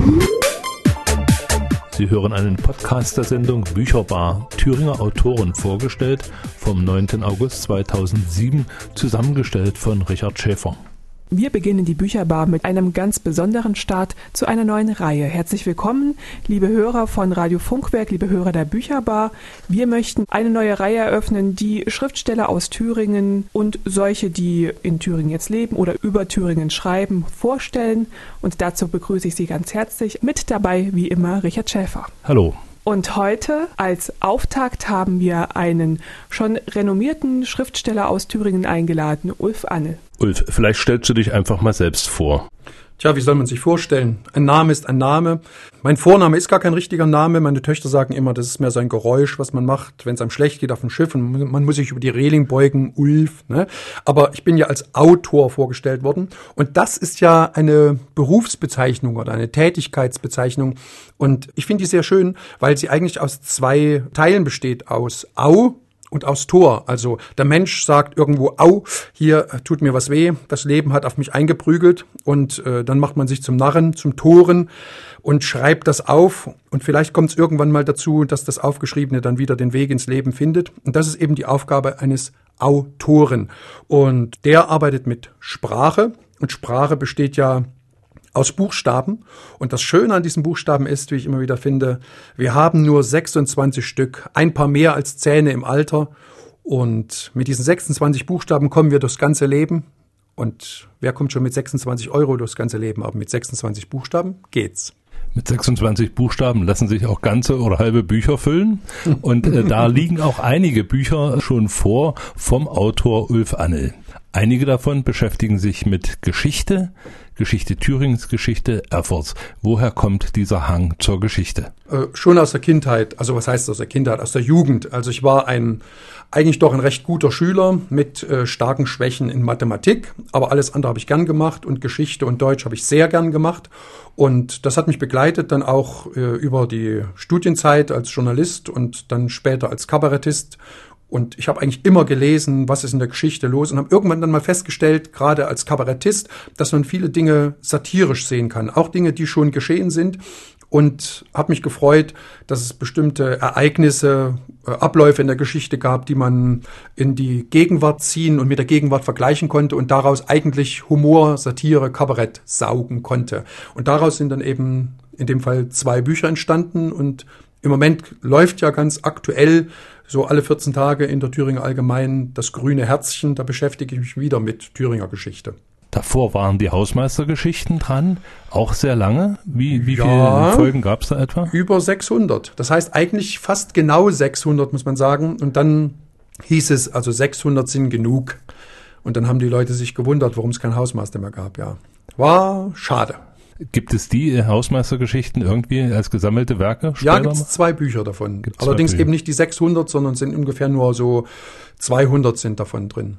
Sie hören einen Podcast der Sendung Bücherbar, Thüringer Autoren vorgestellt, vom 9. August 2007, zusammengestellt von Richard Schäfer. Wir beginnen die Bücherbar mit einem ganz besonderen Start zu einer neuen Reihe. Herzlich willkommen, liebe Hörer von Radio Funkwerk, liebe Hörer der Bücherbar. Wir möchten eine neue Reihe eröffnen, die Schriftsteller aus Thüringen und solche, die in Thüringen jetzt leben oder über Thüringen schreiben, vorstellen. Und dazu begrüße ich Sie ganz herzlich. Mit dabei, wie immer, Richard Schäfer. Hallo. Und heute als Auftakt haben wir einen schon renommierten Schriftsteller aus Thüringen eingeladen, Ulf Annel. Ulf, vielleicht stellst du dich einfach mal selbst vor. Tja, wie soll man sich vorstellen? Ein Name ist ein Name. Mein Vorname ist gar kein richtiger Name. Meine Töchter sagen immer, das ist mehr so ein Geräusch, was man macht, wenn es einem schlecht geht auf dem Schiff und man muss sich über die Reling beugen, Ulf. Ne? Aber ich bin ja als Autor vorgestellt worden. Und das ist ja eine Berufsbezeichnung oder eine Tätigkeitsbezeichnung. Und ich finde die sehr schön, weil sie eigentlich aus zwei Teilen besteht, aus Au und aus Tor. Also der Mensch sagt irgendwo, au, hier tut mir was weh, das Leben hat auf mich eingeprügelt und dann macht man sich zum Narren, zum Toren und schreibt das auf und vielleicht kommt es irgendwann mal dazu, dass das Aufgeschriebene dann wieder den Weg ins Leben findet und das ist eben die Aufgabe eines Autoren und der arbeitet mit Sprache und Sprache besteht ja aus Buchstaben. Und das Schöne an diesen Buchstaben ist, wie ich immer wieder finde, wir haben nur 26 Stück, ein paar mehr als Zähne im Alter. Und mit diesen 26 Buchstaben kommen wir durchs ganze Leben. Und wer kommt schon mit 26 € durchs ganze Leben? Aber mit 26 Buchstaben geht's. Mit 26 Buchstaben lassen sich auch ganze oder halbe Bücher füllen. Und da liegen auch einige Bücher schon vor vom Autor Ulf Annel. Einige davon beschäftigen sich mit Geschichte Thürings, Geschichte Erfurts. Woher kommt dieser Hang zur Geschichte? Schon aus der Kindheit. Also was heißt aus der Kindheit? Aus der Jugend. Also ich war eigentlich doch ein recht guter Schüler mit starken Schwächen in Mathematik. Aber alles andere habe ich gern gemacht und Geschichte und Deutsch habe ich sehr gern gemacht. Und das hat mich begleitet dann auch über die Studienzeit als Journalist und dann später als Kabarettist. Und ich habe eigentlich immer gelesen, was ist in der Geschichte los und habe irgendwann dann mal festgestellt, gerade als Kabarettist, dass man viele Dinge satirisch sehen kann, auch Dinge, die schon geschehen sind und habe mich gefreut, dass es bestimmte Ereignisse, Abläufe in der Geschichte gab, die man in die Gegenwart ziehen und mit der Gegenwart vergleichen konnte und daraus eigentlich Humor, Satire, Kabarett saugen konnte. Und daraus sind dann eben in dem Fall 2 Bücher entstanden und im Moment läuft ja ganz aktuell so alle 14 Tage in der Thüringer Allgemeinen das grüne Herzchen. Da beschäftige ich mich wieder mit Thüringer Geschichte. Davor waren die Hausmeistergeschichten dran, auch sehr lange. Wie viele Folgen gab es da etwa? Über 600. Das heißt eigentlich fast genau 600, muss man sagen. Und dann hieß es, also 600 sind genug. Und dann haben die Leute sich gewundert, warum es kein Hausmeister mehr gab. Ja, war schade. Gibt es die Hausmeistergeschichten irgendwie als gesammelte Werke? Ja, gibt es 2 Bücher davon. Allerdings eben nicht die 600, sondern sind ungefähr nur so 200 sind davon drin.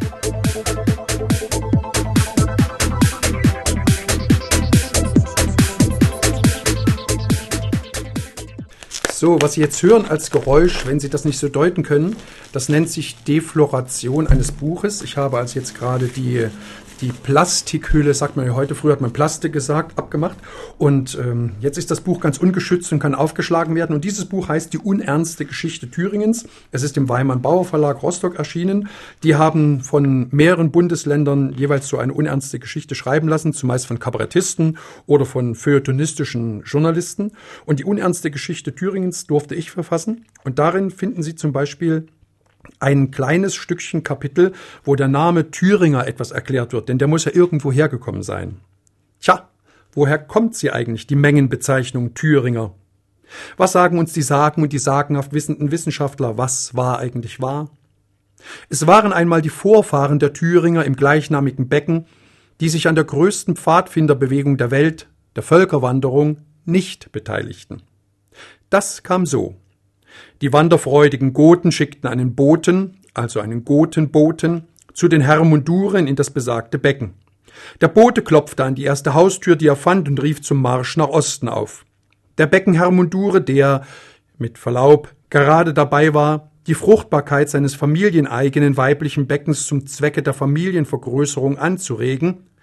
So, was Sie jetzt hören als Geräusch, wenn Sie das nicht so deuten können, das nennt sich Defloration eines Buches. Ich habe also jetzt gerade die Plastikhülle, sagt man ja heute, früher hat man Plastik gesagt, abgemacht. Und jetzt ist das Buch ganz ungeschützt und kann aufgeschlagen werden. Und dieses Buch heißt Die unernste Geschichte Thüringens. Es ist im Weimann-Bauer Verlag Rostock erschienen. Die haben von mehreren Bundesländern jeweils so eine unernste Geschichte schreiben lassen, zumeist von Kabarettisten oder von feuilletonistischen Journalisten. Und die unernste Geschichte Thüringens durfte ich verfassen. Und darin finden Sie zum Beispiel ein kleines Stückchen Kapitel, wo der Name Thüringer etwas erklärt wird, denn der muss ja irgendwo hergekommen sein. Tja, woher kommt sie eigentlich, die Mengenbezeichnung Thüringer? Was sagen uns die Sagen und die sagenhaft wissenden Wissenschaftler, was war eigentlich wahr? Es waren einmal die Vorfahren der Thüringer im gleichnamigen Becken, die sich an der größten Pfadfinderbewegung der Welt, der Völkerwanderung, nicht beteiligten. Das kam so. Die wanderfreudigen Goten schickten einen Boten, also einen Gotenboten, zu den Hermunduren in das besagte Becken. Der Bote klopfte an die erste Haustür, die er fand, und rief zum Marsch nach Osten auf. Der Beckenhermundure, der, mit Verlaub, gerade dabei war, die Fruchtbarkeit seines familieneigenen weiblichen Beckens zum Zwecke der Familienvergrößerung anzuregen,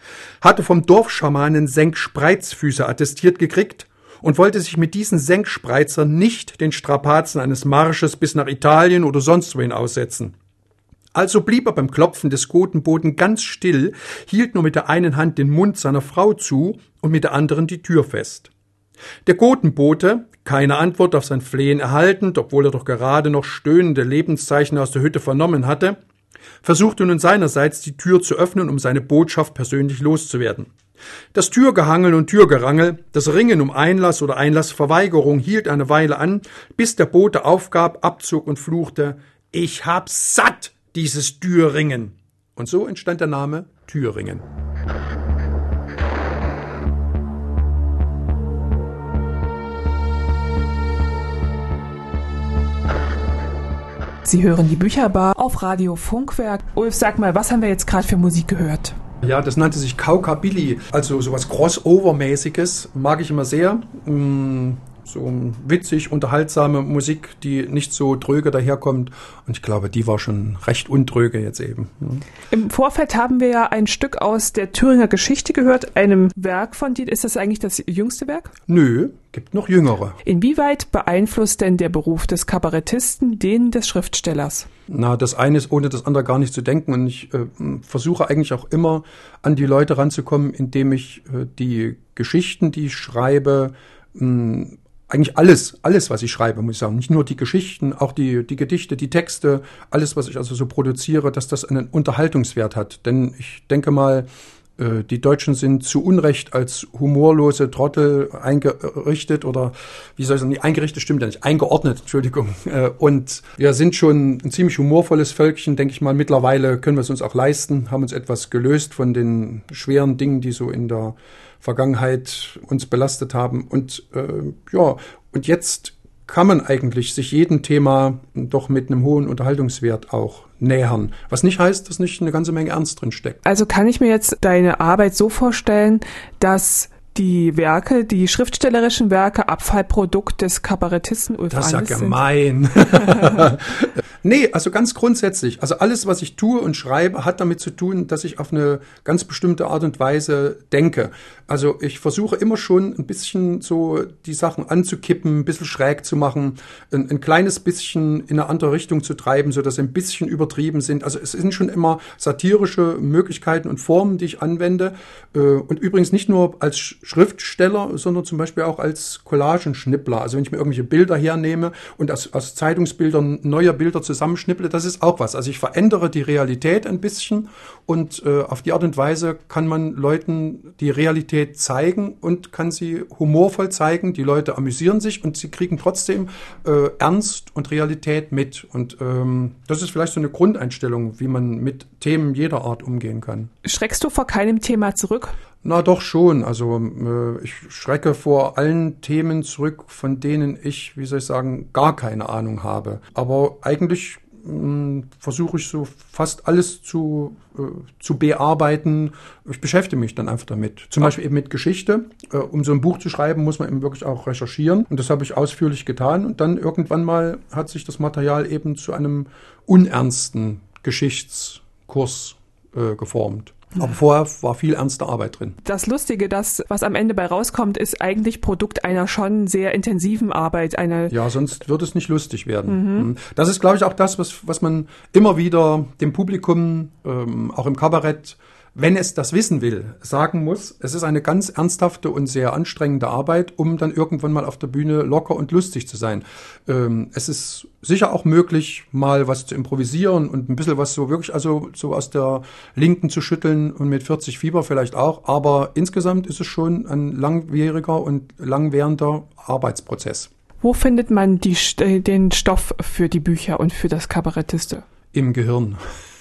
hatte vom Dorfschamanen Senkspreizfüße attestiert gekriegt und wollte sich mit diesen Senkspreizern nicht den Strapazen eines Marsches bis nach Italien oder sonst wohin aussetzen. Also blieb er beim Klopfen des Gotenboten ganz still, hielt nur mit der einen Hand den Mund seiner Frau zu und mit der anderen die Tür fest. Der Gotenbote, keine Antwort auf sein Flehen erhaltend, obwohl er doch gerade noch stöhnende Lebenszeichen aus der Hütte vernommen hatte, versuchte nun seinerseits die Tür zu öffnen, um seine Botschaft persönlich loszuwerden. Das Türgehangel und Türgerangel, das Ringen um Einlass oder Einlassverweigerung hielt eine Weile an, bis der Bote aufgab, abzog und fluchte: »Ich hab's satt, dieses Türringen!« Und so entstand der Name Thüringen. Sie hören die Bücherbar auf Radio Funkwerk. Ulf, sag mal, was haben wir jetzt gerade für Musik gehört? Ja, das nannte sich Kaukabilly, also sowas Crossover-mäßiges, mag ich immer sehr. So witzig, unterhaltsame Musik, die nicht so dröge daherkommt. Und ich glaube, die war schon recht undröge jetzt eben. Im Vorfeld haben wir ja ein Stück aus der Thüringer Geschichte gehört, einem Werk von dir. Ist das eigentlich das jüngste Werk? Nö, gibt noch jüngere. Inwieweit beeinflusst denn der Beruf des Kabarettisten den des Schriftstellers? Na, das eine ist ohne das andere gar nicht zu denken. Und ich versuche eigentlich auch immer an die Leute ranzukommen, indem ich die Geschichten, die ich schreibe, eigentlich alles, was ich schreibe, muss ich sagen. Nicht nur die Geschichten, auch die Gedichte, die Texte, alles, was ich also so produziere, dass das einen Unterhaltungswert hat. Denn ich denke mal, die Deutschen sind zu Unrecht als humorlose Trottel eingerichtet oder, wie soll ich sagen, eingerichtet stimmt ja nicht, eingeordnet, Entschuldigung. Und wir sind schon ein ziemlich humorvolles Völkchen, denke ich mal. Mittlerweile können wir es uns auch leisten, haben uns etwas gelöst von den schweren Dingen, die so in der Vergangenheit uns belastet haben. Und und jetzt kann man eigentlich sich jedem Thema doch mit einem hohen Unterhaltungswert auch nähern. Was nicht heißt, dass nicht eine ganze Menge Ernst drin steckt. Also kann ich mir jetzt deine Arbeit so vorstellen, dass die Werke, die schriftstellerischen Werke, Abfallprodukt des Kabarettisten Ulf Annes sind? Das ist ja gemein. Nee, also ganz grundsätzlich. Also alles, was ich tue und schreibe, hat damit zu tun, dass ich auf eine ganz bestimmte Art und Weise denke. Also ich versuche immer schon ein bisschen so die Sachen anzukippen, ein bisschen schräg zu machen, ein kleines bisschen in eine andere Richtung zu treiben, sodass sie ein bisschen übertrieben sind. Also es sind schon immer satirische Möglichkeiten und Formen, die ich anwende. Und übrigens nicht nur als Schriftsteller, sondern zum Beispiel auch als Collagenschnippler. Also wenn ich mir irgendwelche Bilder hernehme und aus Zeitungsbildern neue Bilder zusammenschnipple, das ist auch was. Also ich verändere die Realität ein bisschen und auf die Art und Weise kann man Leuten die Realität zeigen und kann sie humorvoll zeigen. Die Leute amüsieren sich und sie kriegen trotzdem Ernst und Realität mit. Und das ist vielleicht so eine Grundeinstellung, wie man mit Themen jeder Art umgehen kann. Schreckst du vor keinem Thema zurück? Na doch schon. Also ich schrecke vor allen Themen zurück, von denen ich, wie soll ich sagen, gar keine Ahnung habe. Aber eigentlich versuche ich so fast alles zu bearbeiten. Ich beschäftige mich dann einfach damit. Zum Beispiel eben mit Geschichte. Um so ein Buch zu schreiben, muss man eben wirklich auch recherchieren. Und das habe ich ausführlich getan. Und dann irgendwann mal hat sich das Material eben zu einem unernsten Geschichtskurs geformt. Aber vorher war viel ernste Arbeit drin. Das Lustige, das, was am Ende bei rauskommt, ist eigentlich Produkt einer schon sehr intensiven Arbeit. Ja, sonst wird es nicht lustig werden. Das ist, glaube ich, auch das, was man immer wieder dem Publikum, auch im Kabarett, wenn es das wissen will, sagen muss. Es ist eine ganz ernsthafte und sehr anstrengende Arbeit, um dann irgendwann mal auf der Bühne locker und lustig zu sein. Es ist sicher auch möglich, mal was zu improvisieren und ein bisschen was so wirklich, also so aus der Linken zu schütteln und mit 40 Fieber vielleicht auch. Aber insgesamt ist es schon ein langwieriger und langwährender Arbeitsprozess. Wo findet man den Stoff für die Bücher und für das Kabarettiste? Im Gehirn.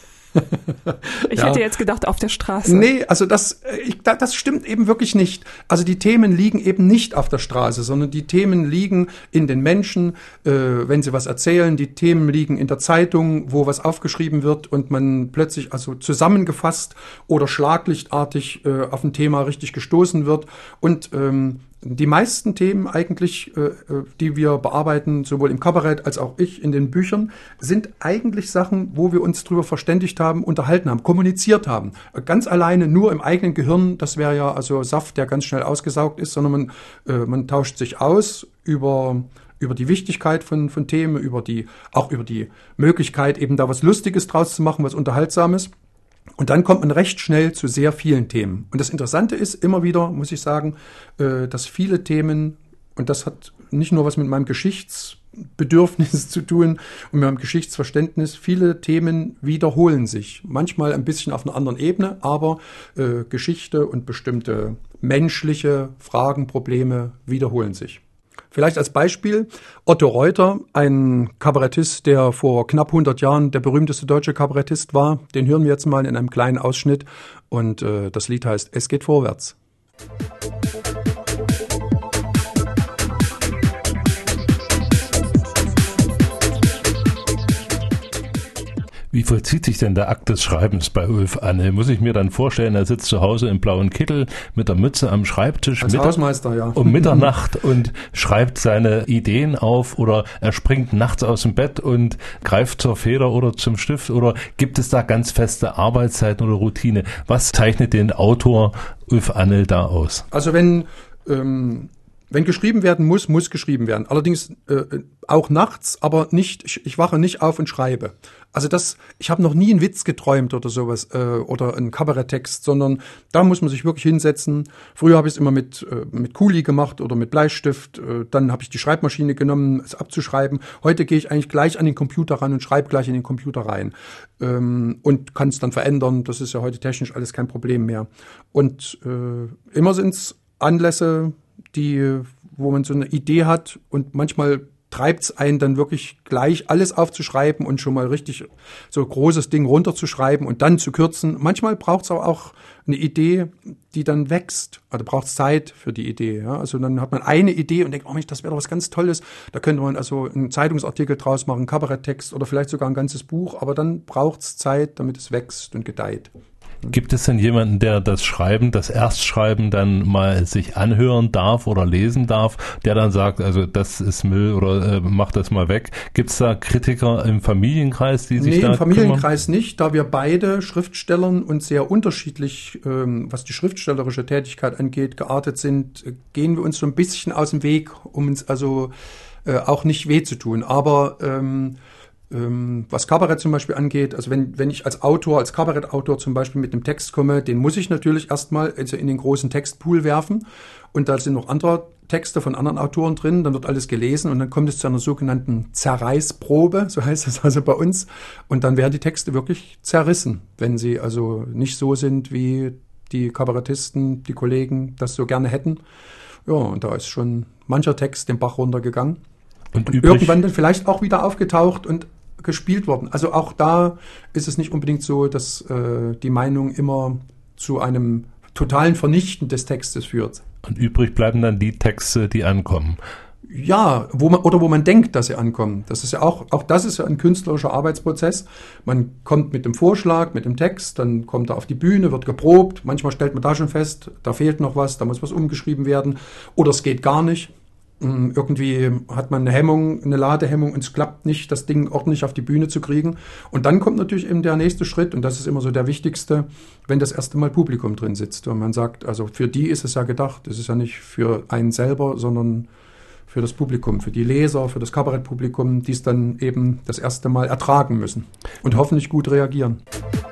Ich hätte jetzt gedacht, auf der Straße. Nee, also das stimmt eben wirklich nicht. Also die Themen liegen eben nicht auf der Straße, sondern die Themen liegen in den Menschen, wenn sie was erzählen. Die Themen liegen in der Zeitung, wo was aufgeschrieben wird und man plötzlich also zusammengefasst oder schlaglichtartig auf ein Thema richtig gestoßen wird. Und Die meisten Themen eigentlich, die wir bearbeiten, sowohl im Kabarett als auch ich in den Büchern, sind eigentlich Sachen, wo wir uns drüber verständigt haben, unterhalten haben, kommuniziert haben. Ganz alleine nur im eigenen Gehirn, das wäre ja also Saft, der ganz schnell ausgesaugt ist, sondern man tauscht sich aus über die Wichtigkeit von Themen, auch über die Möglichkeit, eben da was Lustiges draus zu machen, was Unterhaltsames. Und dann kommt man recht schnell zu sehr vielen Themen. Und das Interessante ist immer wieder, muss ich sagen, dass viele Themen, und das hat nicht nur was mit meinem Geschichtsbedürfnis zu tun und mit meinem Geschichtsverständnis, viele Themen wiederholen sich. Manchmal ein bisschen auf einer anderen Ebene, aber Geschichte und bestimmte menschliche Fragen, Probleme wiederholen sich. Vielleicht als Beispiel Otto Reuter, ein Kabarettist, der vor knapp 100 Jahren der berühmteste deutsche Kabarettist war. Den hören wir jetzt mal in einem kleinen Ausschnitt und das Lied heißt Es geht vorwärts. Wie vollzieht sich denn der Akt des Schreibens bei Ulf Anne? Muss ich mir dann vorstellen, er sitzt zu Hause im blauen Kittel mit der Mütze am Schreibtisch als Hausmeister, ja, um Mitternacht und schreibt seine Ideen auf, oder er springt nachts aus dem Bett und greift zur Feder oder zum Stift, oder gibt es da ganz feste Arbeitszeiten oder Routine? Was zeichnet den Autor Ulf Anne da aus? Also wenn geschrieben werden muss geschrieben werden. Allerdings auch nachts, aber nicht, ich wache nicht auf und schreibe. Also ich habe noch nie einen Witz geträumt oder sowas oder einen Kabaretttext, sondern da muss man sich wirklich hinsetzen. Früher habe ich es immer mit Kuli gemacht oder mit Bleistift. Dann habe ich die Schreibmaschine genommen, es abzuschreiben. Heute gehe ich eigentlich gleich an den Computer ran und schreibe gleich in den Computer rein und kann es dann verändern. Das ist ja heute technisch alles kein Problem mehr. Und immer sind es Anlässe, wo man so eine Idee hat, und manchmal treibt es einen dann wirklich gleich alles aufzuschreiben und schon mal richtig so ein großes Ding runterzuschreiben und dann zu kürzen. Manchmal braucht es aber auch eine Idee, die dann wächst. Also braucht es Zeit für die Idee. Ja? Also dann hat man eine Idee und denkt, oh Mensch, das wäre doch was ganz Tolles. Da könnte man also einen Zeitungsartikel draus machen, einen Kabaretttext oder vielleicht sogar ein ganzes Buch. Aber dann braucht es Zeit, damit es wächst und gedeiht. Gibt es denn jemanden, der das Erstschreiben dann mal sich anhören darf oder lesen darf, der dann sagt, also das ist Müll oder mach das mal weg? Gibt es da Kritiker im Familienkreis, die sich da kümmern? Nee, im Familienkreis nicht, da wir beide Schriftstellern und sehr unterschiedlich, was die schriftstellerische Tätigkeit angeht, geartet sind, gehen wir uns so ein bisschen aus dem Weg, um uns also auch nicht weh zu tun. Aber was Kabarett zum Beispiel angeht, also wenn ich als Kabarettautor zum Beispiel mit einem Text komme, den muss ich natürlich erstmal also in den großen Textpool werfen, und da sind noch andere Texte von anderen Autoren drin, dann wird alles gelesen und dann kommt es zu einer sogenannten Zerreißprobe, so heißt es also bei uns, und dann werden die Texte wirklich zerrissen, wenn sie also nicht so sind, wie die Kabarettisten, die Kollegen das so gerne hätten. Ja, und da ist schon mancher Text den Bach runtergegangen und irgendwann dann vielleicht auch wieder aufgetaucht und gespielt worden. Also auch da ist es nicht unbedingt so, dass die Meinung immer zu einem totalen Vernichten des Textes führt. Und übrig bleiben dann die Texte, die ankommen. Ja, wo man denkt, dass sie ankommen. Das ist ja auch das ist ja ein künstlerischer Arbeitsprozess. Man kommt mit dem Vorschlag, mit dem Text, dann kommt er auf die Bühne, wird geprobt. Manchmal stellt man da schon fest, da fehlt noch was, da muss was umgeschrieben werden. Oder es geht gar nicht. Irgendwie hat man eine Ladehemmung, und es klappt nicht, das Ding ordentlich auf die Bühne zu kriegen. Und dann kommt natürlich eben der nächste Schritt, und das ist immer so der wichtigste, wenn das erste Mal Publikum drin sitzt. Und man sagt, also für die ist es ja gedacht, es ist ja nicht für einen selber, sondern für das Publikum, für die Leser, für das Kabarettpublikum, die es dann eben das erste Mal ertragen müssen und hoffentlich gut reagieren.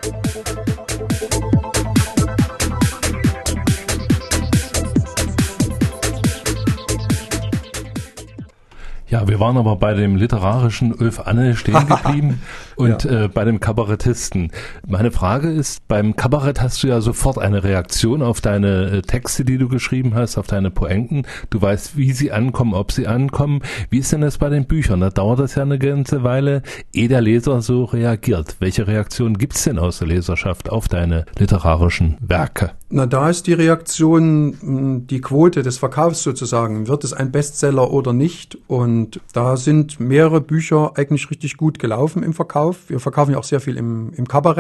Ja, wir waren aber bei dem literarischen Ulf Anne stehen geblieben und ja. Bei dem Kabarettisten. Meine Frage ist, beim Kabarett hast du ja sofort eine Reaktion auf deine Texte, die du geschrieben hast, auf deine Pointen. Du weißt, wie sie ankommen, ob sie ankommen. Wie ist denn das bei den Büchern? Da dauert das ja eine ganze Weile, ehe der Leser so reagiert. Welche Reaktionen gibt's denn aus der Leserschaft auf deine literarischen Werke? Na, da ist die Reaktion die Quote des Verkaufs sozusagen. Wird es ein Bestseller oder nicht? Und da sind mehrere Bücher eigentlich richtig gut gelaufen im Verkauf. Wir verkaufen ja auch sehr viel im Kabarett.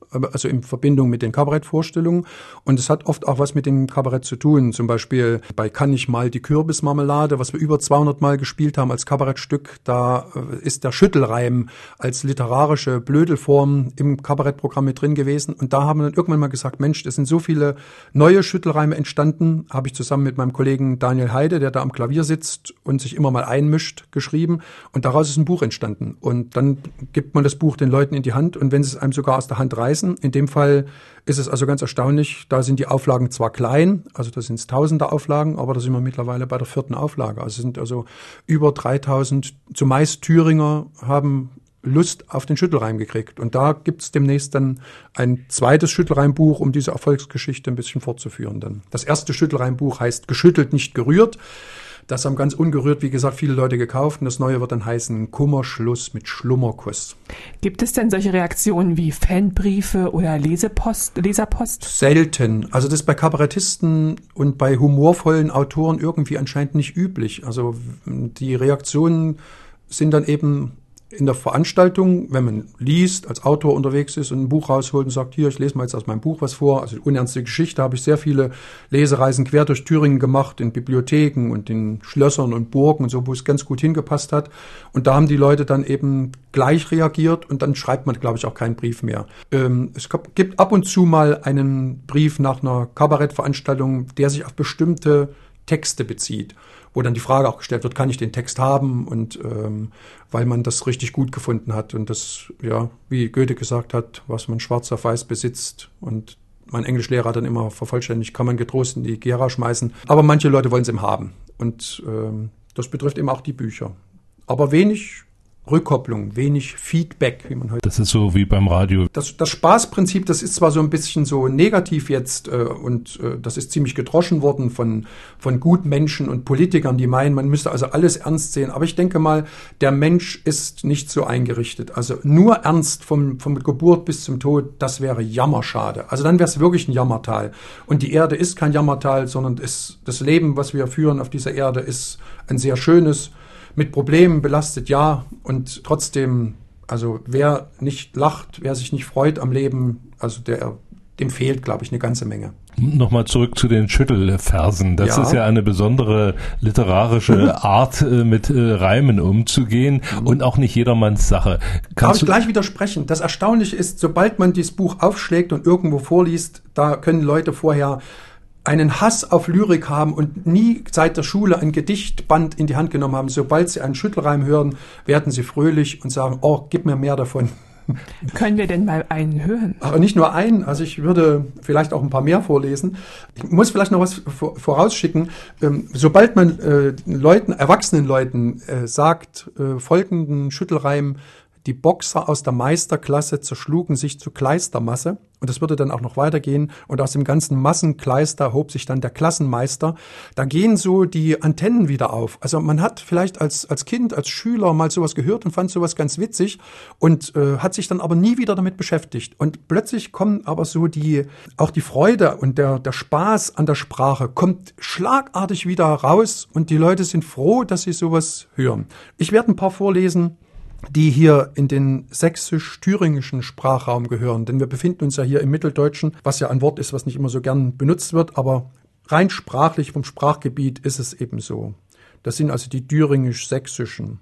also in Verbindung mit den Kabarettvorstellungen. Und es hat oft auch was mit dem Kabarett zu tun. Zum Beispiel bei Kann ich mal die Kürbismarmelade, was wir über 200 Mal gespielt haben als Kabarettstück. Da ist der Schüttelreim als literarische Blödelform im Kabarettprogramm mit drin gewesen. Und da haben wir dann irgendwann mal gesagt, Mensch, es sind so viele neue Schüttelreime entstanden, habe ich zusammen mit meinem Kollegen Daniel Heide, der da am Klavier sitzt und sich immer mal einmischt, geschrieben. Und daraus ist ein Buch entstanden. Und dann gibt man das Buch den Leuten in die Hand und wenn sie es einem sogar aus der Hand reißen, in dem Fall ist es also ganz erstaunlich, da sind die Auflagen zwar klein, also das sind Tausender Auflagen, aber da sind wir mittlerweile bei der 4. Auflage. Also es sind also über 3000, zumeist Thüringer haben Lust auf den Schüttelreim gekriegt. Und da gibt es demnächst dann ein zweites Schüttelreimbuch, um diese Erfolgsgeschichte ein bisschen fortzuführen. Dann. Das erste Schüttelreimbuch heißt Geschüttelt, nicht gerührt. Das haben ganz ungerührt, wie gesagt, viele Leute gekauft. Und das neue wird dann heißen Kummerschluss mit Schlummerkuss. Gibt es denn solche Reaktionen wie Fanbriefe oder Leserpost? Selten. Also das ist bei Kabarettisten und bei humorvollen Autoren irgendwie anscheinend nicht üblich. Also die Reaktionen sind dann eben in der Veranstaltung, wenn man liest, als Autor unterwegs ist und ein Buch rausholt und sagt, hier, ich lese mal jetzt aus meinem Buch was vor. Also Unernste Geschichte habe ich sehr viele Lesereisen quer durch Thüringen gemacht, in Bibliotheken und in Schlössern und Burgen und so, wo es ganz gut hingepasst hat. Und da haben die Leute dann eben gleich reagiert und dann schreibt man, glaube ich, auch keinen Brief mehr. Es gibt ab und zu mal einen Brief nach einer Kabarettveranstaltung, der sich auf bestimmte Texte bezieht, wo dann die Frage auch gestellt wird, kann ich den Text haben? Und weil man das richtig gut gefunden hat und das, ja, wie Goethe gesagt hat, was man schwarz auf weiß besitzt und mein Englischlehrer hat dann immer vervollständigt, kann man getrost in die Gera schmeißen. Aber manche Leute wollen es eben haben und das betrifft eben auch die Bücher. Aber wenig Rückkopplung, wenig Feedback, wie man heute. Das ist so wie beim Radio. Das Spaßprinzip, das ist zwar so ein bisschen so negativ jetzt und das ist ziemlich gedroschen worden von Gutmenschen und Politikern, die meinen, man müsste also alles ernst sehen. Aber ich denke mal, der Mensch ist nicht so eingerichtet. Also nur ernst von Geburt bis zum Tod, das wäre jammerschade. Also dann wäre es wirklich ein Jammertal. Und die Erde ist kein Jammertal, sondern das Leben, was wir führen auf dieser Erde, ist ein sehr schönes, mit Problemen belastet, ja, und trotzdem, also wer nicht lacht, wer sich nicht freut am Leben, also dem fehlt, glaube ich, eine ganze Menge. Nochmal zurück zu den Schüttelversen. Das ist ja eine besondere literarische Art, mit Reimen umzugehen und auch nicht jedermanns Sache. Darf ich gleich widersprechen? Das Erstaunliche ist, sobald man dieses Buch aufschlägt und irgendwo vorliest, da können Leute vorher einen Hass auf Lyrik haben und nie seit der Schule ein Gedichtband in die Hand genommen haben. Sobald sie einen Schüttelreim hören, werden sie fröhlich und sagen, oh, gib mir mehr davon. Können wir denn mal einen hören? Aber nicht nur einen, also ich würde vielleicht auch ein paar mehr vorlesen. Ich muss vielleicht noch was vorausschicken. Sobald man erwachsenen Leuten sagt, folgenden Schüttelreim, die Boxer aus der Meisterklasse zerschlugen sich zu Kleistermasse. Und das würde dann auch noch weitergehen. Und aus dem ganzen Massenkleister hob sich dann der Klassenmeister. Da gehen so die Antennen wieder auf. Also man hat vielleicht als Kind, als Schüler mal sowas gehört und fand sowas ganz witzig und hat sich dann aber nie wieder damit beschäftigt. Und plötzlich kommen aber so auch die Freude und der Spaß an der Sprache kommt schlagartig wieder raus. Und die Leute sind froh, dass sie sowas hören. Ich werde ein paar vorlesen, die hier in den sächsisch-thüringischen Sprachraum gehören. Denn wir befinden uns ja hier im Mitteldeutschen, was ja ein Wort ist, was nicht immer so gern benutzt wird, aber rein sprachlich vom Sprachgebiet ist es eben so. Das sind also die thüringisch-sächsischen.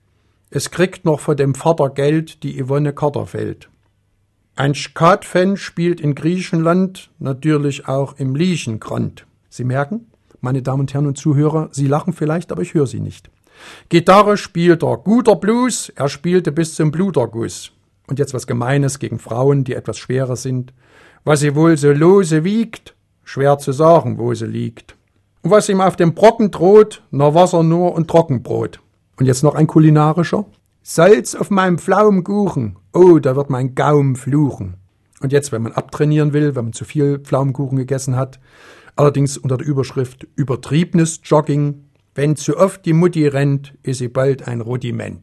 Es kriegt noch von dem Vater Geld die Yvonne Katterfeld. Ein Skatfan spielt in Griechenland, natürlich auch im Liechengrand. Sie merken, meine Damen und Herren und Zuhörer, Sie lachen vielleicht, aber ich höre Sie nicht. Gitarre spielt er, guter Blues, er spielte bis zum Bluterguss. Und jetzt was Gemeines gegen Frauen, die etwas schwerer sind. Was sie wohl so lose wiegt, schwer zu sagen, wo sie liegt. Und was ihm auf dem Brocken droht, na Wasser nur und Trockenbrot. Und jetzt noch ein kulinarischer. Salz auf meinem Pflaumenkuchen, oh, da wird mein Gaum fluchen. Und jetzt, wenn man abtrainieren will, wenn man zu viel Pflaumenkuchen gegessen hat, allerdings unter der Überschrift übertriebenes Jogging. Wenn zu oft die Mutti rennt, ist sie bald ein Rudiment.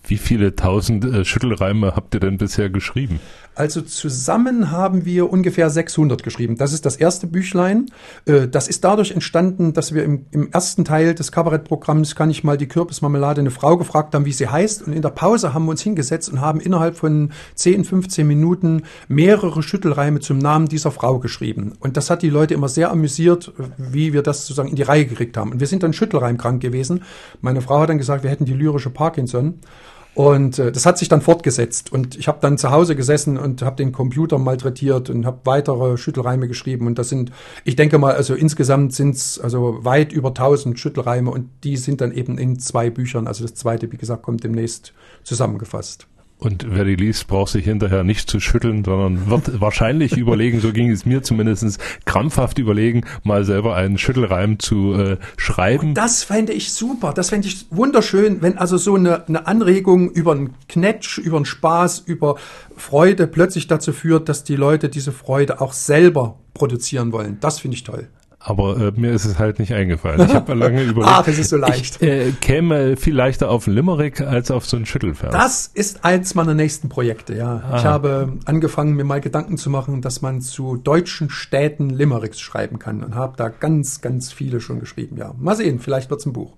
Wie viele tausend Schüttelreime habt ihr denn bisher geschrieben? Also zusammen haben wir ungefähr 600 geschrieben. Das ist das erste Büchlein. Das ist dadurch entstanden, dass wir im ersten Teil des Kabarettprogramms Kann ich mal die Kürbismarmelade eine Frau gefragt haben, wie sie heißt. Und in der Pause haben wir uns hingesetzt und haben innerhalb von 10, 15 Minuten mehrere Schüttelreime zum Namen dieser Frau geschrieben. Und das hat die Leute immer sehr amüsiert, wie wir das sozusagen in die Reihe gekriegt haben. Und wir sind dann schüttelreimkrank gewesen. Meine Frau hat dann gesagt, wir hätten die lyrische Parkinson. Und das hat sich dann fortgesetzt. Und ich habe dann zu Hause gesessen und habe den Computer malträtiert und habe weitere Schüttelreime geschrieben. Und das sind, ich denke mal, also insgesamt sind es also weit über 1000 Schüttelreime. Und die sind dann eben in 2 Büchern. Also das zweite, wie gesagt, kommt demnächst zusammengefasst. Und wer die liest, braucht sich hinterher nicht zu schütteln, sondern wird wahrscheinlich überlegen, so ging es mir zumindest, krampfhaft überlegen, mal selber einen Schüttelreim zu schreiben. Und das fände ich super, das fände ich wunderschön, wenn also so eine Anregung über einen Knetsch, über einen Spaß, über Freude plötzlich dazu führt, dass die Leute diese Freude auch selber produzieren wollen. Das finde ich toll. Aber mir ist es halt nicht eingefallen. Ich habe lange überlegt. Ach, es ist so leicht. Ich käme viel leichter auf einen Limerick als auf so einen Schüttelvers. Das ist eins meiner nächsten Projekte, ja. Aha. Ich habe angefangen, mir mal Gedanken zu machen, dass man zu deutschen Städten Limericks schreiben kann und habe da ganz, ganz viele schon geschrieben, ja. Mal sehen, vielleicht wird's ein Buch.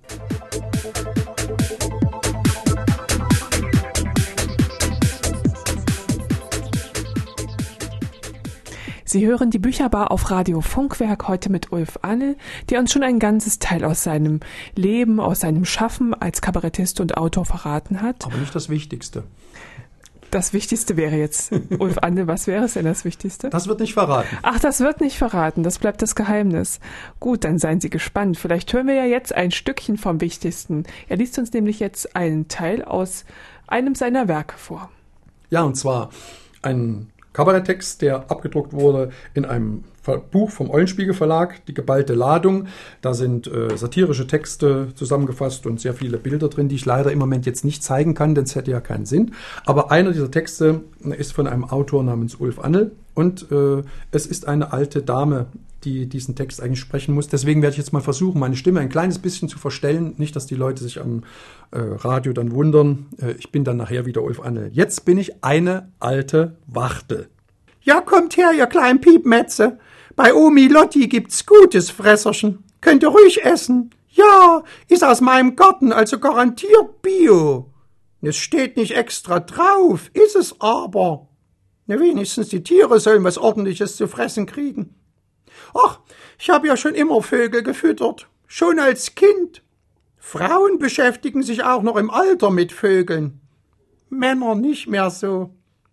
Sie hören die Bücherbar auf Radio Funkwerk heute mit Ulf Annel, der uns schon ein ganzes Teil aus seinem Leben, aus seinem Schaffen als Kabarettist und Autor verraten hat. Aber nicht das Wichtigste. Das Wichtigste wäre jetzt, Ulf Annel, was wäre es denn das Wichtigste? Das wird nicht verraten. Ach, das wird nicht verraten, das bleibt das Geheimnis. Gut, dann seien Sie gespannt. Vielleicht hören wir ja jetzt ein Stückchen vom Wichtigsten. Er liest uns nämlich jetzt einen Teil aus einem seiner Werke vor. Ja, und zwar ein Kabaretttext, der abgedruckt wurde in einem Buch vom Eulenspiegel Verlag, Die geballte Ladung. Da sind satirische Texte zusammengefasst und sehr viele Bilder drin, die ich leider im Moment jetzt nicht zeigen kann, denn es hätte ja keinen Sinn. Aber einer dieser Texte ist von einem Autor namens Ulf Annel und es ist eine alte Dame, die diesen Text eigentlich sprechen muss. Deswegen werde ich jetzt mal versuchen, meine Stimme ein kleines bisschen zu verstellen. Nicht, dass die Leute sich am Radio dann wundern. Ich bin dann nachher wieder Ulf Annel. Jetzt bin ich eine alte Wachtel. Ja, kommt her, ihr kleinen Piepmetze. Bei Omi Lotti gibt's gutes Fresserchen. Könnt ihr ruhig essen. Ja, ist aus meinem Garten, also garantiert Bio. Es steht nicht extra drauf, ist es aber. Na, wenigstens die Tiere sollen was Ordentliches zu fressen kriegen. Ach, ich habe ja schon immer Vögel gefüttert, schon als Kind. Frauen beschäftigen sich auch noch im Alter mit Vögeln. Männer nicht mehr so.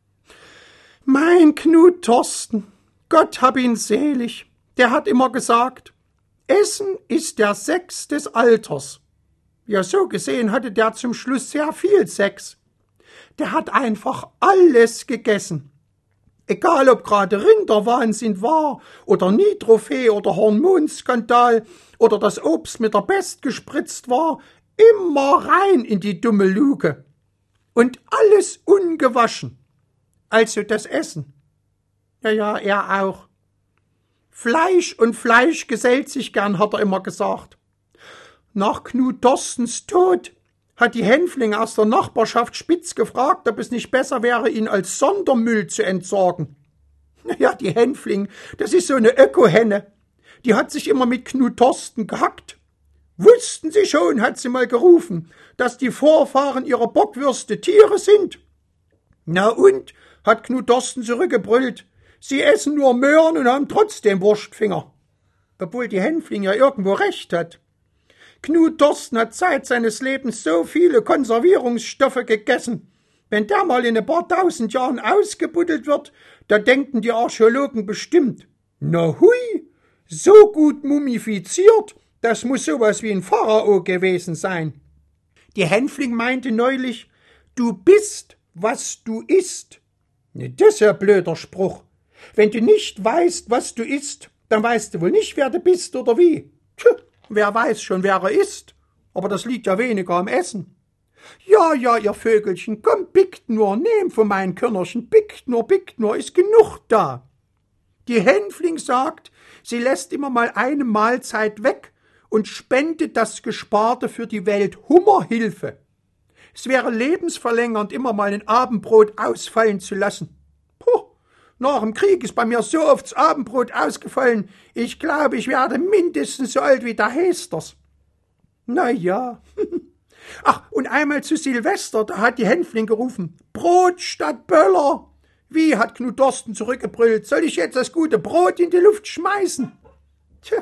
Mein Knut Thorsten, Gott hab ihn selig, der hat immer gesagt, Essen ist der Sex des Alters. Ja, so gesehen hatte der zum Schluss sehr viel Sex. Der hat einfach alles gegessen. Egal, ob gerade Rinderwahnsinn war oder Nitrophe oder Hormonskandal oder das Obst mit der Pest gespritzt war, immer rein in die dumme Luke. Und alles ungewaschen. Also das Essen. Ja, er auch. Fleisch und Fleisch gesellt sich gern, hat er immer gesagt. Nach Knut Thorstens Tod hat die Hänflinge aus der Nachbarschaft spitz gefragt, ob es nicht besser wäre, ihn als Sondermüll zu entsorgen. Ja, die Hänfling, das ist so eine Ökohenne. Die hat sich immer mit Knut Thorsten gehackt. Wussten Sie schon, hat sie mal gerufen, dass die Vorfahren ihrer Bockwürste Tiere sind? Na und, hat Knut Thorsten zurückgebrüllt, sie essen nur Möhren und haben trotzdem Wurstfinger. Obwohl die Hänfling ja irgendwo recht hat. Knut Thorsten hat Zeit seines Lebens so viele Konservierungsstoffe gegessen. Wenn der mal in ein paar 1000 Jahren ausgebuddelt wird, da denken die Archäologen bestimmt, na hui, so gut mumifiziert, das muss sowas wie ein Pharao gewesen sein. Die Hänfling meinte neulich, du bist, was du isst. Das ist ja ein blöder Spruch. Wenn du nicht weißt, was du isst, dann weißt du wohl nicht, wer du bist oder wie. Wer weiß schon, wer er ist. Aber das liegt ja weniger am Essen. Ja, ihr Vögelchen, komm, pickt nur, nehmt von meinen Körnerchen, pickt nur, ist genug da. Die Hänfling sagt, sie lässt immer mal eine Mahlzeit weg und spendet das Gesparte für die Welthungerhilfe. Es wäre lebensverlängernd, immer mal ein Abendbrot ausfallen zu lassen. Puh, nach dem Krieg ist bei mir so oft das Abendbrot ausgefallen. Ich glaube, ich werde mindestens so alt wie der Hesters. Na ja. Ach, und einmal zu Silvester, da hat die Hänfling gerufen, Brot statt Böller. Wie, hat Knut Dorsten zurückgebrüllt, soll ich jetzt das gute Brot in die Luft schmeißen? Tja,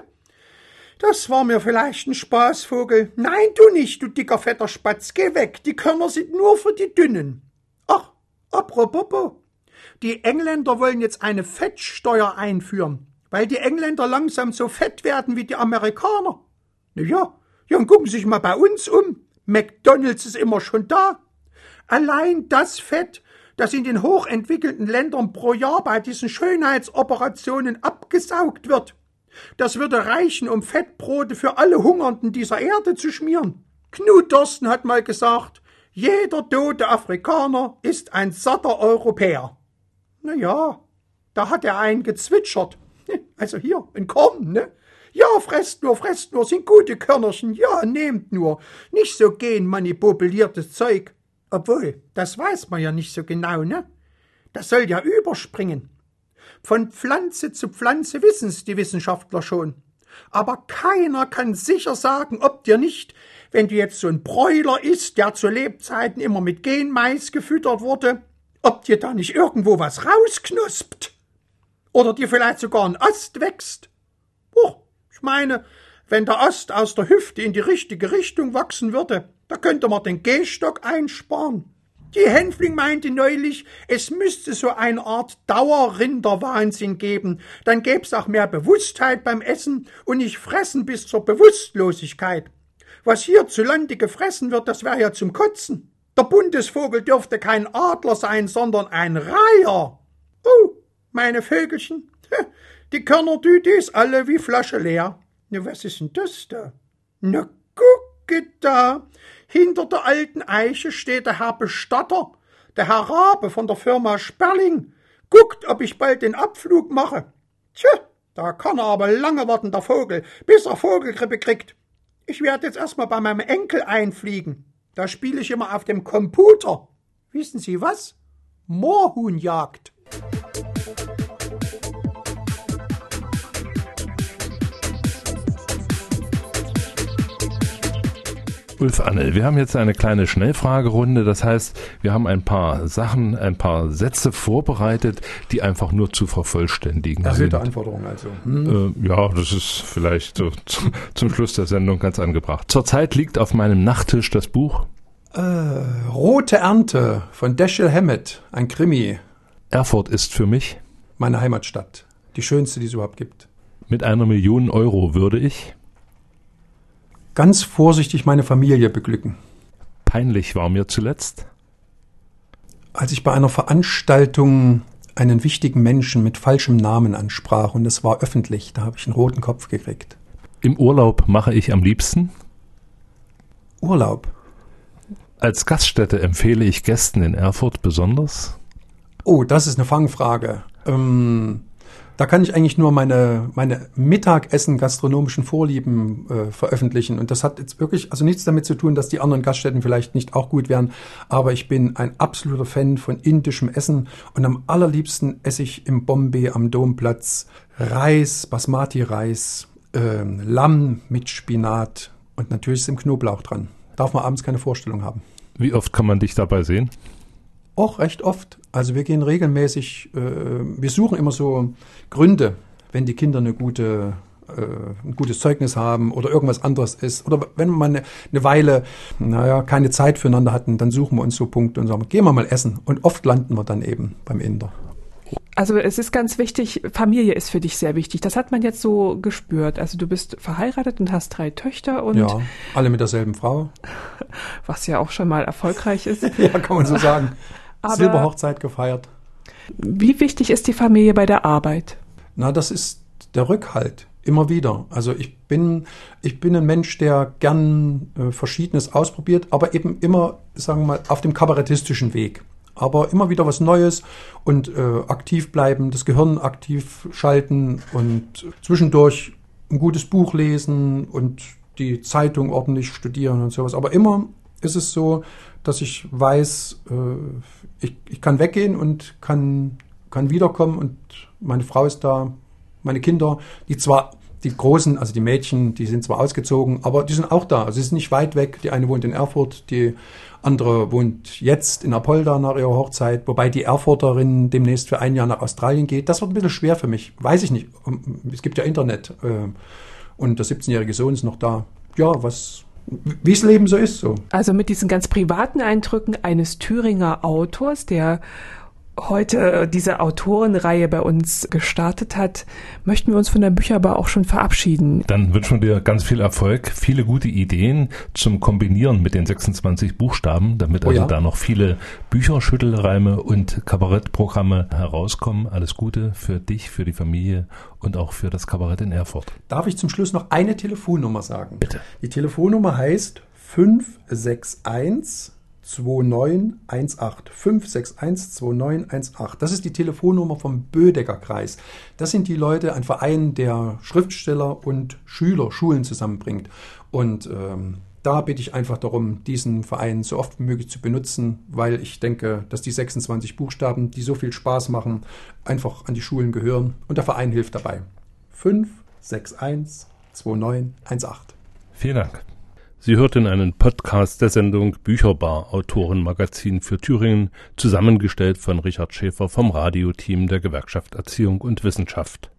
das war mir vielleicht ein Spaßvogel. Nein, du nicht, du dicker fetter Spatz, geh weg, die Körner sind nur für die Dünnen. Ach, apropos, die Engländer wollen jetzt eine Fettsteuer einführen, weil die Engländer langsam so fett werden wie die Amerikaner. Na ja, und gucken Sie sich mal bei uns um. McDonald's ist immer schon da. Allein das Fett, das in den hochentwickelten Ländern pro Jahr bei diesen Schönheitsoperationen abgesaugt wird, das würde reichen, um Fettbrote für alle Hungernden dieser Erde zu schmieren. Knut Dorsten hat mal gesagt, jeder tote Afrikaner ist ein satter Europäer. Na ja, da hat er einen gezwitschert. Also hier, ein Korn, ne? Ja, fresst nur, sind gute Körnerchen. Ja, nehmt nur. Nicht so genmanipuliertes Zeug. Obwohl, das weiß man ja nicht so genau, ne? Das soll ja überspringen. Von Pflanze zu Pflanze wissen's die Wissenschaftler schon. Aber keiner kann sicher sagen, ob dir nicht, wenn du jetzt so ein Bräuler isst, der zu Lebzeiten immer mit Genmais gefüttert wurde, ob dir da nicht irgendwo was rausknuspt. Oder dir vielleicht sogar ein Ast wächst. Ich meine, wenn der Ast aus der Hüfte in die richtige Richtung wachsen würde, da könnte man den Gehstock einsparen. Die Hänfling meinte neulich, es müsste so eine Art Dauerrinderwahnsinn geben. Dann gäb's auch mehr Bewusstheit beim Essen und nicht Fressen bis zur Bewusstlosigkeit. Was hierzulande gefressen wird, das wäre ja zum Kotzen. Der Bundesvogel dürfte kein Adler sein, sondern ein Reiher. Oh, meine Vögelchen, die Körnerdüte ist alle wie Flasche leer. Na, was ist denn das da? Na, gucke da. Hinter der alten Eiche steht der Herr Bestatter, der Herr Rabe von der Firma Sperling. Guckt, ob ich bald den Abflug mache. Tja, da kann er aber lange warten, der Vogel, bis er Vogelgrippe kriegt. Ich werde jetzt erstmal bei meinem Enkel einfliegen. Da spiele ich immer auf dem Computer. Wissen Sie was? Moorhuhnjagd. Ulf Annel, wir haben jetzt eine kleine Schnellfragerunde, das heißt, wir haben ein paar Sachen, ein paar Sätze vorbereitet, die einfach nur zu vervollständigen sind. Erhöhte Anforderungen also. Ja, das ist vielleicht so zum Schluss der Sendung ganz angebracht. Zurzeit liegt auf meinem Nachttisch das Buch Rote Ernte von Dashiell Hammett, ein Krimi. Erfurt ist für mich meine Heimatstadt, die schönste, die es überhaupt gibt. Mit 1 Million Euro würde ich ganz vorsichtig meine Familie beglücken. Peinlich war mir zuletzt, als ich bei einer Veranstaltung einen wichtigen Menschen mit falschem Namen ansprach und es war öffentlich, da habe ich einen roten Kopf gekriegt. Im Urlaub mache ich am liebsten Urlaub. Als Gaststätte empfehle ich Gästen in Erfurt besonders? Oh, das ist eine Fangfrage. Da kann ich eigentlich nur meine Mittagessen-gastronomischen Vorlieben veröffentlichen. Und das hat jetzt wirklich also nichts damit zu tun, dass die anderen Gaststätten vielleicht nicht auch gut wären. Aber ich bin ein absoluter Fan von indischem Essen. Und am allerliebsten esse ich im Bombay am Domplatz Reis, Basmati-Reis, Lamm mit Spinat. Und natürlich ist im Knoblauch dran. Darf man abends keine Vorstellung haben. Wie oft kann man dich dabei sehen? Auch recht oft. Also wir gehen regelmäßig, wir suchen immer so Gründe, wenn die Kinder ein gutes Zeugnis haben oder irgendwas anderes ist. Oder wenn wir mal eine Weile, keine Zeit füreinander hatten, dann suchen wir uns so Punkte und sagen, gehen wir mal essen. Und oft landen wir dann eben beim Inder. Also es ist ganz wichtig, Familie ist für dich sehr wichtig. Das hat man jetzt so gespürt. Also du bist verheiratet und hast 3 Töchter und ja, alle mit derselben Frau. Was ja auch schon mal erfolgreich ist. Ja, kann man so sagen. Aber Silberhochzeit gefeiert. Wie wichtig ist die Familie bei der Arbeit? Na, das ist der Rückhalt. Immer wieder. Also ich bin ein Mensch, der gern Verschiedenes ausprobiert, aber eben immer, sagen wir mal, auf dem kabarettistischen Weg. Aber immer wieder was Neues und aktiv bleiben, das Gehirn aktiv schalten und zwischendurch ein gutes Buch lesen und die Zeitung ordentlich studieren und sowas. Aber immer ist es so, dass ich weiß, ich kann weggehen und kann wiederkommen und meine Frau ist da, meine Kinder, die Großen, also die Mädchen, die sind zwar ausgezogen, aber die sind auch da. Also sie sind nicht weit weg. Die eine wohnt in Erfurt, die andere wohnt jetzt in Apolda nach ihrer Hochzeit, wobei die Erfurterin demnächst für ein Jahr nach Australien geht. Das wird ein bisschen schwer für mich. Weiß ich nicht. Es gibt ja Internet. Und der 17-jährige Sohn ist noch da. Ja, wie das Leben so ist. So. Also mit diesen ganz privaten Eindrücken eines Thüringer Autors, der heute diese Autorenreihe bei uns gestartet hat, möchten wir uns von der Bücherbar auch schon verabschieden. Dann wünschen wir dir ganz viel Erfolg, viele gute Ideen zum Kombinieren mit den 26 Buchstaben, damit da noch viele Bücherschüttelreime und Kabarettprogramme herauskommen. Alles Gute für dich, für die Familie und auch für das Kabarett in Erfurt. Darf ich zum Schluss noch eine Telefonnummer sagen? Bitte. Die Telefonnummer heißt 561 2918. 561-2918. Das ist die Telefonnummer vom Bödecker Kreis. Das sind die Leute, ein Verein, der Schriftsteller und Schüler, Schulen zusammenbringt. Und da bitte ich einfach darum, diesen Verein so oft wie möglich zu benutzen, weil ich denke, dass die 26 Buchstaben, die so viel Spaß machen, einfach an die Schulen gehören. Und der Verein hilft dabei. 561-2918. Vielen Dank. Sie hörten einen Podcast der Sendung Bücherbar, Autorenmagazin für Thüringen, zusammengestellt von Richard Schäfer vom Radioteam der Gewerkschaft Erziehung und Wissenschaft.